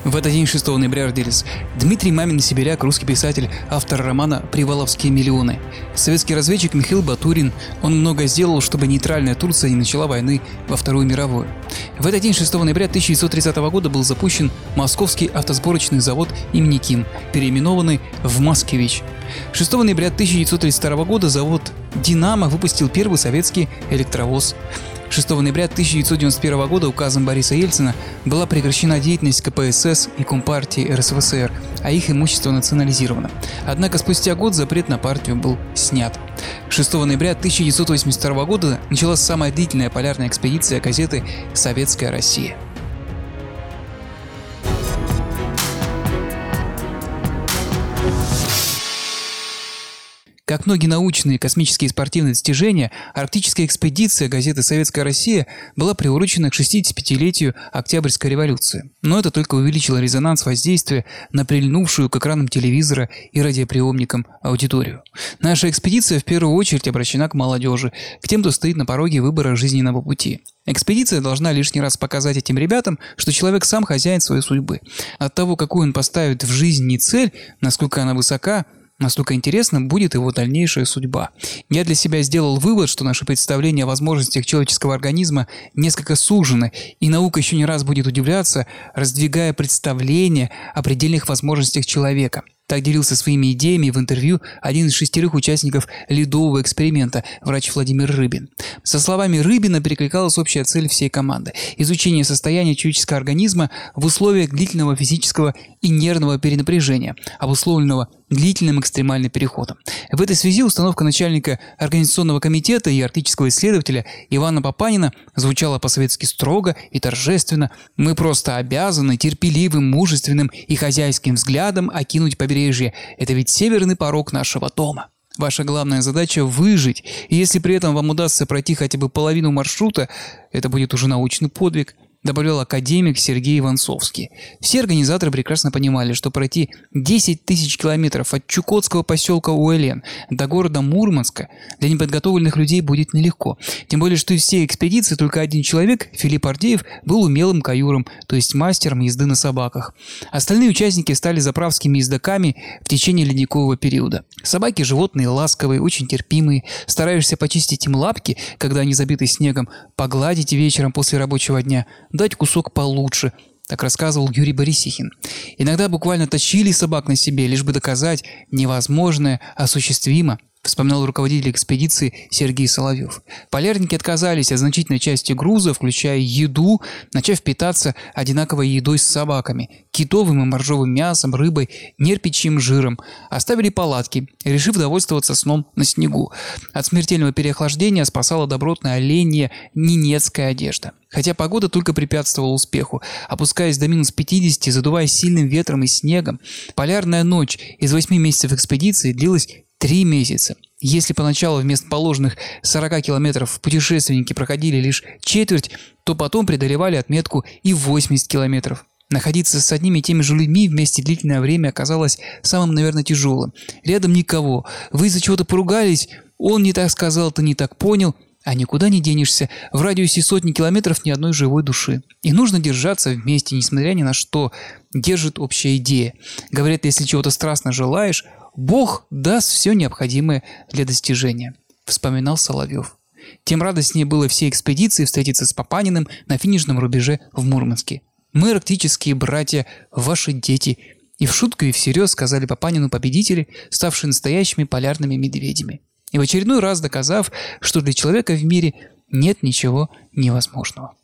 В этот день 6 ноября родились Дмитрий Мамин-Сибиряк, русский писатель, автор романа «Приваловские миллионы». Советский разведчик Михаил Батурин. Он много сделал, чтобы нейтральная Турция не начала войны во Вторую мировую. В этот день 6 ноября 1930 года был запущен Московский автосборочный завод имени Ким, переименованный в Москвич. 6 ноября 1932 года завод «Динамо» выпустил первый советский электровоз. 6 ноября 1991 года указом Бориса Ельцина была прекращена деятельность КПСС и Компартии РСФСР, а их имущество национализировано. Однако спустя год запрет на партию был снят. 6 ноября 1982 года началась самая длительная полярная экспедиция газеты «Советская Россия». Как многие научные, космические и спортивные достижения, арктическая экспедиция газеты «Советская Россия» была приурочена к 65-летию Октябрьской революции. Но это только увеличило резонанс воздействия на прильнувшую к экранам телевизора и радиоприемникам аудиторию. Наша экспедиция в первую очередь обращена к молодежи, к тем, кто стоит на пороге выбора жизненного пути. Экспедиция должна лишний раз показать этим ребятам, что человек сам хозяин своей судьбы. От того, какую он поставит в жизни цель, насколько она высока, настолько интересна будет его дальнейшая судьба. Я для себя сделал вывод, что наши представления о возможностях человеческого организма несколько сужены, и наука еще не раз будет удивляться, раздвигая представления о предельных возможностях человека. Так делился своими идеями в интервью один из 6 участников ледового эксперимента, врач Владимир Рыбин. Со словами Рыбина перекликалась общая цель всей команды – изучение состояния человеческого организма в условиях длительного физического и нервного перенапряжения, обусловленного длительным экстремальным переходом. В этой связи установка начальника Организационного комитета и арктического исследователя Ивана Папанина звучала по-советски строго и торжественно: «Мы просто обязаны терпеливым, мужественным и хозяйским взглядом окинуть побережье. Это ведь северный порог нашего дома. Ваша главная задача – выжить, и если при этом вам удастся пройти хотя бы половину маршрута, это будет уже научный подвиг», добавлял академик Сергей Иванцовский. Все организаторы прекрасно понимали, что пройти 10 тысяч километров от чукотского поселка Уэлен до города Мурманска для неподготовленных людей будет нелегко. Тем более, что из всей экспедиции только один человек, Филипп Ардеев, был умелым каюром, то есть мастером езды на собаках. Остальные участники стали заправскими ездоками в течение ледникового периода. Собаки – животные ласковые, очень терпимые. Стараешься почистить им лапки, когда они забиты снегом, погладить вечером после рабочего дня, дать кусок получше, так рассказывал Юрий Борисихин. Иногда буквально тащили собак на себе, лишь бы доказать: невозможное осуществимо, вспоминал руководитель экспедиции Сергей Соловьев. Полярники отказались от значительной части груза, включая еду, начав питаться одинаковой едой с собаками – китовым и моржовым мясом, рыбой, нерпичьим жиром. Оставили палатки, решив довольствоваться сном на снегу. От смертельного переохлаждения спасала добротная оленья ненецкая одежда. Хотя погода только препятствовала успеху, опускаясь до минус 50, задуваясь сильным ветром и снегом, полярная ночь из 8 месяцев экспедиции длилась 3 месяца. Если поначалу вместо положенных 40 километров путешественники проходили лишь четверть, то потом преодолевали отметку и 80 километров. Находиться с одними и теми же людьми вместе длительное время оказалось самым, наверное, тяжелым. Рядом никого. Вы из-за чего-то поругались, он не так сказал, ты не так понял, а никуда не денешься. В радиусе сотни километров ни одной живой души. И нужно держаться вместе, несмотря ни на что. Держит общая идея. Говорят, если чего-то страстно желаешь, Бог даст все необходимое для достижения, вспоминал Соловьев. Тем радостнее было всей экспедиции встретиться с Папаниным на финишном рубеже в Мурманске. «Мы, арктические братья, ваши дети», и в шутку, и всерьез сказали Папанину победители, ставшие настоящими полярными медведями. И в очередной раз доказав, что для человека в мире нет ничего невозможного.